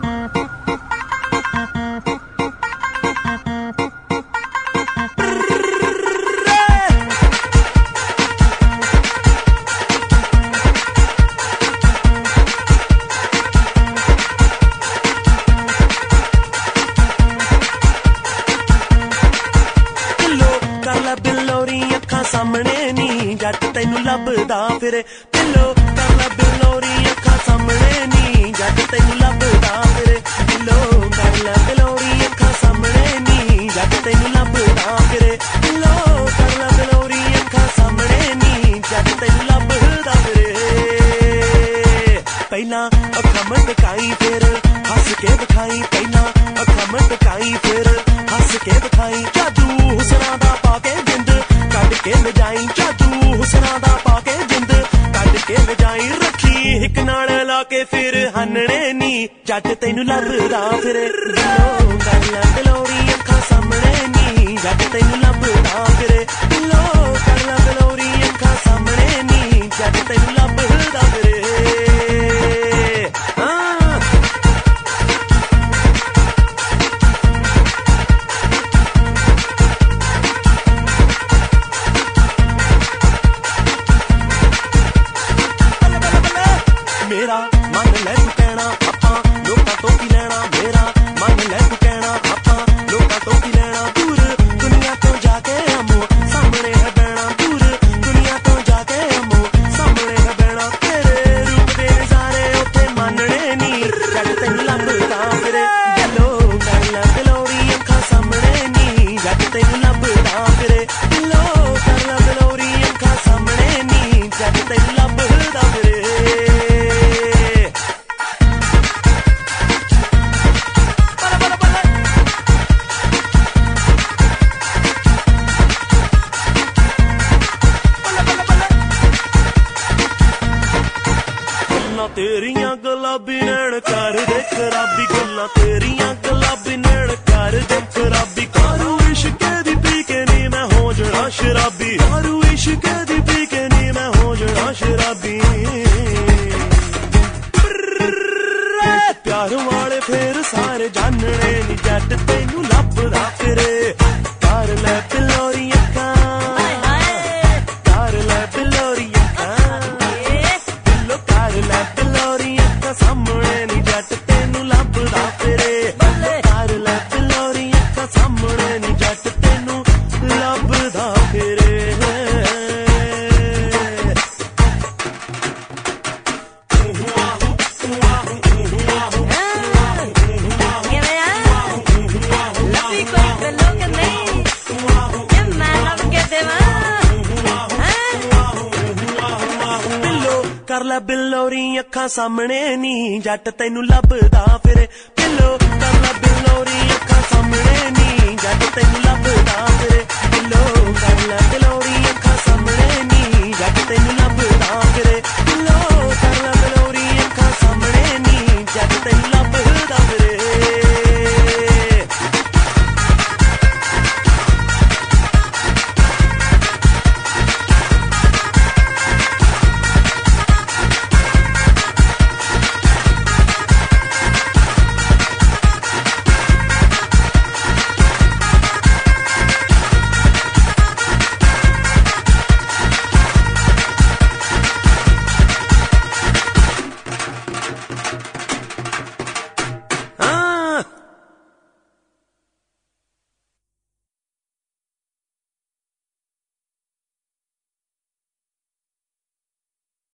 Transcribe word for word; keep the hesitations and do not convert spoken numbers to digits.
ਸਾਹਮਣੇ ਨੀ ਜੱਟ ਤੈਨੂੰ ਲੱਭਦਾ ਫਿਰੇ ਪਿੱਲੋ ਕਰ ਲੈ ਬਿਲੋਰੀ ਅੱਖਾਂ ਸਾਹਮਣੇ ਨੀ ਜੱਟ ਤੈਨੂੰ ਲੱਭਦਾ ਫਿਰੇ ਪਿੱਲੋ ਕਰ ਲੈ ਬਿਲੋਰੀ ਅੱਖਾਂ ਸਾਹਮਣੇ ਨੀ ਜੱਟ ਤੈਨੂੰ ਲੱਭਦਾ ਫਿਰੇ ਪਿੱਲੋ ਕਰ ਲੈ ਬਿਲੋਰੀ ਅੱਖਾਂ ਸਾਹਮਣੇ ਨੀ ਜੱਟ ਤੈਨੂੰ ਲੱਭਦਾ ਫਿਰੇ ਪਹਿਲਾਂ ਅੱਖਾਂ ਮਟਕਾਈ ਫਿਰ ਹੱਸ ਕੇ ਦਿਖਾਈ ਪਹਿਲਾਂ ਅੱਖਾਂ ਮਟਕਾਈ ਫਿਰ ਹੱਸ ਕੇ ਦਿਖਾਈ ਜਾਦੂ ਹੁਸਨਾ ਦਾ ਪਾ ਕੇ ਜਿੰਦ ਕੱਢ ਕੇ ਲਜਾਈ ਜਾਦੂ ਹੁਸਨਾ ਦਾ ਪਾ ਕੇ ਜਿੰਦ ਕੱਢ ਕੇ ਲਜਾਈ ਰੱਖੀ ਇੱਕ ਨਾਲ ਲਾ ਕੇ ਫਿਰ ਹਨਣੇ ਨੀ ਜੱਟ ਤੈਨੂੰ ਲੱਭਦਾ ਫਿਰੇ ਬਿੱਲੋ ਕਰ ਲੈ ਬਿਲੋਰੀ ਅੱਖਾਂ ਸਾਹਮਣੇ ਨੀ ਜੱਟ ਤੈਨੂੰ ਲੱਭਦਾ ਫਿਰੇ ਬਿੱਲੋ ਕਰ ਲੈ ਬਿਲੋਰੀ ਅੱਖਾਂ ਸਾਹਮਣੇ ਨੀ ਜੱਟ ਤੈਨੂੰ ਲੱਭਦਾ ਫਿਰੇ ਮੇਰਾ ਮਨ ਲੈ ਤੂੰ ਕਹਿਣਾ ਆਪਾਂ ਲੋਕਾਂ ਤੋਂ ਕੀ ਲੈਣਾ ਮੇਰਾ ਮਨ ਲੈ ਤੂੰ ਕਹਿਣਾ ਆਪਾਂ ਲੋਕਾਂ ਤੋਂ ਕੀ ਲੈਣਾ ਦੂਰ ਦੁਨੀਆ ਤੋਂ ਜਾ ਕੇ ਆਮੋ ਸਾਹਮਣੇ ਹੈ ਬਹਿਣਾ ਦੂਰ ਦੁਨੀਆ ਤੋਂ ਜਾ ਕੇ ਆਮੋ ਸਾਹਮਣੇ ਹੈ ਬਹਿਣਾ ਤੇਰੇ ਰੂਪ ਦੇ ਨਜ਼ਾਰੇ ਉੱਥੇ ਮੰਨਣੇ ਨੀ ਜੱਟ ਤੈਨੂੰ ਲੱਭਦਾ ਫਿਰੇ ਬਿੱਲੋ ਕਰ ਲੈ ਬਿਲੋਰੀ ਅੱਖਾਂ ਸਾਹਮਣੇ ਨੀ ਜੱਟ ਤੈਨੂੰ ਲੱਭਦਾ ਫਿਰੇ ਬਿੱਲੋ ਕਰ ਲੈ ਬਿਲੋਰੀ ਅੱਖਾਂ ਸਾਹਮਣੇ ਨੀ ਜੱਟ ਤੈਨੂੰ ਲੱਭਦਾ ਫਿਰੇ ਤੇਰੀਆਂ ਗੁਲਾਬੀ ਨੈਣ ਕਰ ਦੇ ਖਰਾਬੀ ਗੱਲਾਂ ਤੇਰੀਆਂ ਗੁਲਾਬੀ ਨੈਣ ਕਰ ਦੇ ਖਰਾਬੀ ਕਾਰੂ ਇਸ਼ਕੇ ਦੀ ਪੀ ਕੇ ਨੀ ਮੈਂ ਹੋ ਜਾਣਾ ਸ਼ਰਾਬੀ ਕਾਰੂ ਇਸ਼ਕੇ ਦੀ ਪੀ ਕੇ ਨੀ ਮੈਂ ਹੋ ਜਾਣਾ ਸ਼ਰਾਬੀ ਪਿਆਰ ਵਾਲੇ ਫੇਰ ਸਾਰੇ ਜਾਣਣੇ ਨੀ ਜੱਟ ਤੈਨੂੰ ਲੱਭਦਾ ਫਿਰੇ ਕਰ ਲੈ ਬਿਲੋਰੀ ਅੱਖਾਂ ਕਰ ਲੈ ਬਿਲੋਰੀ ਅੱਖਾਂ ਬਿੱਲੋ ਕਰ ਲੈ ਸਾਹਮਣੇ ਨੀ ਜੱਟ ਤੈਨੂੰ ਲੱਭਦਾ ਫਿਰੇ ਕਰ ਲੈ ਬਿਲੋਰੀ ਅੱਖਾਂ ਸਾਹਮਣੇ ਨੀ ਜੱਟ ਤੈਨੂੰ ਲੱਭਦਾ ਫਿਰੇ ਕਰ ਲੈ ਬਿਲੋਰੀ ਅੱਖਾਂ ਸਾਹਮਣੇ ਨੀ ਜੱਟ ਤੈਨੂੰ ਲੱਭਦਾ ਫਿਰੇ ਬਿੱਲੋ ਕਰ ਲੈ ਬਿਲੋਰੀ ਅੱਖਾਂ ਸਾਹਮਣੇ ਨੀ ਜੱਟ ਤੈਨੂੰ ਲੱਭ